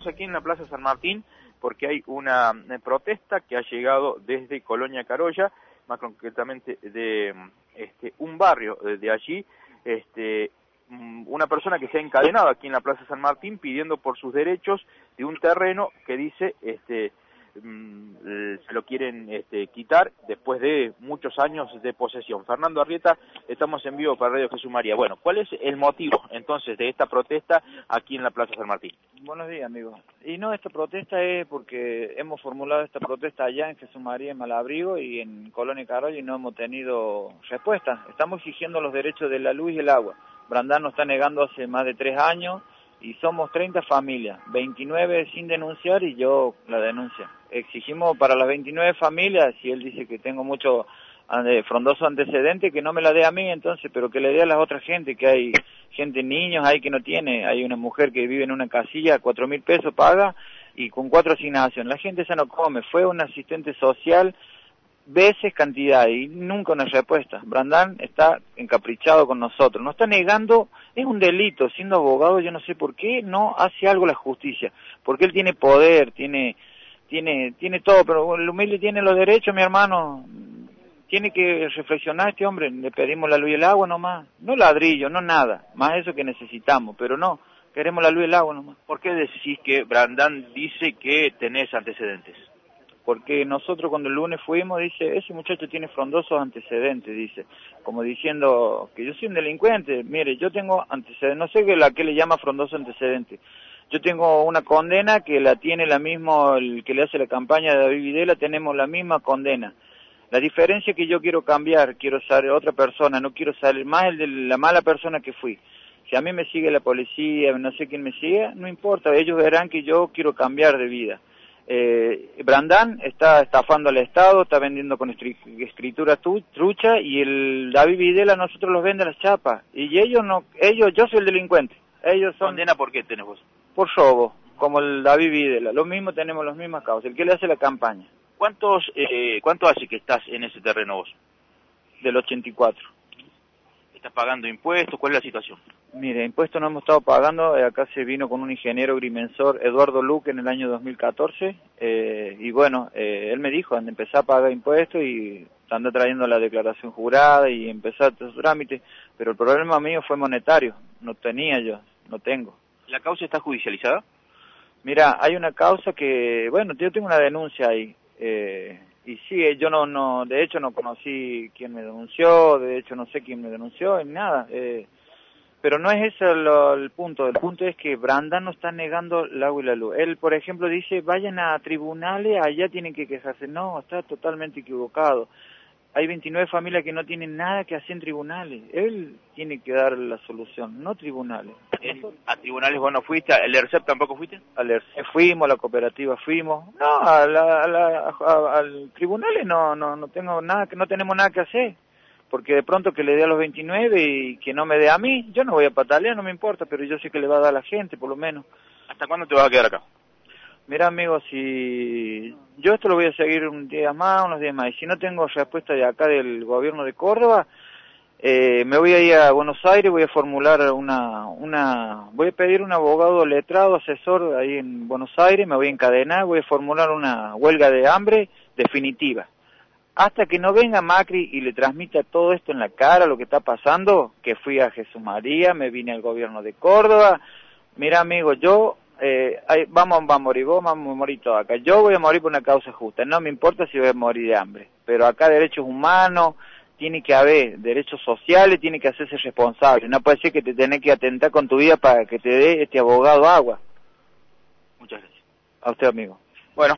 aquí en la Plaza San Martín porque hay una protesta que ha llegado desde Colonia Carolla, más concretamente de un barrio de allí, una persona que se ha encadenado aquí en la Plaza San Martín pidiendo por sus derechos de un terreno que dice se lo quieren quitar después de muchos años de posesión. Fernando Arrieta, estamos en vivo para Radio Jesús María. Bueno, ¿cuál es el motivo entonces de esta protesta aquí en la Plaza San Martín? Buenos días, amigos. Y no, esta protesta es porque hemos formulado esta protesta allá en Jesús María, en Malabrigo y en Colonia Carolla y no hemos tenido respuesta. Estamos exigiendo los derechos de la luz y el agua. Brandán nos está negando hace más de 3 años y somos 30 familias, 29 sin denunciar y yo la denuncia. Exigimos para las 29 familias, si él dice que tengo mucho frondoso antecedente, que no me la dé a mí entonces, pero que le dé a las otras gente, que hay gente, niños ahí que no tiene, hay una mujer que vive en una casilla, 4.000 pesos paga y con 4 asignaciones, la gente esa no come, fue un asistente social, veces cantidad y nunca una respuesta. Brandán está encaprichado con nosotros, nos está negando, es un delito, siendo abogado yo no sé por qué no hace algo la justicia, porque él tiene poder, tiene todo, pero el humilde tiene los derechos, mi hermano, tiene que reflexionar este hombre, le pedimos la luz y el agua nomás, no ladrillo, no nada, más eso que necesitamos, pero no, queremos la luz y el agua nomás. ¿Por qué decís que Brandán dice que tenés antecedentes? Porque nosotros cuando el lunes fuimos, dice, ese muchacho tiene frondosos antecedentes, dice, como diciendo que yo soy un delincuente, mire, yo tengo antecedentes, no sé qué le llama frondoso antecedente, yo tengo una condena que la tiene la misma, el que le hace la campaña de David Videla, tenemos la misma condena. La diferencia es que yo quiero cambiar, quiero ser otra persona, no quiero ser más el de la mala persona que fui. Si a mí me sigue la policía, no sé quién me sigue, no importa, ellos verán que yo quiero cambiar de vida. Brandán está estafando al Estado, está vendiendo con escritura trucha y el David Videla nosotros los vende a las chapas y ellos, yo soy el delincuente. Ellos son... ¿Condena por qué tenés vos? Por robo, como el David Videla, lo mismo tenemos las mismas causas, el que le hace la campaña. ¿Cuánto hace que estás en ese terreno vos? Del 84. ¿Estás pagando impuestos? ¿Cuál es la situación? Mire, impuestos no hemos estado pagando, acá se vino con un ingeniero agrimensor, Eduardo Luque, en el año 2014, y bueno, él me dijo, anda, empezar a pagar impuestos y anda trayendo la declaración jurada y empezar todos los trámites, pero el problema mío fue monetario, no tenía yo, no tengo. ¿La causa está judicializada? Mira, hay una causa que, bueno, yo tengo una denuncia ahí, y sí, yo de hecho no conocí quién me denunció, de hecho no sé quién me denunció, ni nada, pero no es ese el punto es que Brandán nos está negando el agua y la luz. Él, por ejemplo, dice, vayan a tribunales, allá tienen que quejarse. No, está totalmente equivocado. Hay 29 familias que no tienen nada que hacer en tribunales. Él tiene que dar la solución, no tribunales. ¿A tribunales vos no fuiste? ¿Al ERCEP tampoco fuiste? Al ERCEP fuimos, a la cooperativa fuimos. No, al tribunales no tengo nada, no tenemos nada que hacer. Porque de pronto que le dé a los 29 y que no me dé a mí, yo no voy a patalear, no me importa, pero yo sé que le va a dar a la gente, por lo menos. ¿Hasta cuándo te vas a quedar acá? Mira, amigo, si yo esto lo voy a seguir unos días más, y si no tengo respuesta de acá del gobierno de Córdoba, me voy a ir a Buenos Aires, voy a formular voy a pedir un abogado letrado, asesor ahí en Buenos Aires, me voy a encadenar, voy a formular una huelga de hambre definitiva. Hasta que no venga Macri y le transmita todo esto en la cara, lo que está pasando, que fui a Jesús María, me vine al gobierno de Córdoba. Mira, amigo, yo, vamos a morir vos, vamos a morir todos acá. Yo voy a morir por una causa justa, no me importa si voy a morir de hambre. Pero acá derechos humanos, tiene que haber derechos sociales, tiene que hacerse responsable. No puede ser que te tenés que atentar con tu vida para que te dé este abogado agua. Muchas gracias. A usted, amigo.